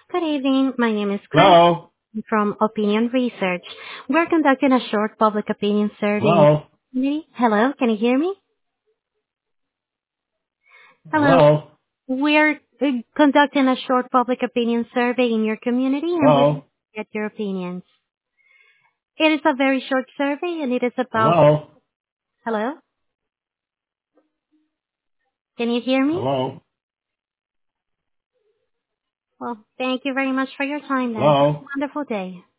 Good evening. My name is Chris Hello? from Opinion Research. We're conducting a short public opinion survey in Hello? your community. Hello, can you hear me? Hello. Hello? We're conducting a short public opinion survey in your community and we Hello? get your opinions. It is a very short survey and it is about... Hello? Hello? Can you hear me? Hello? Well, thank you very much for your time then. Hello? Wonderful day.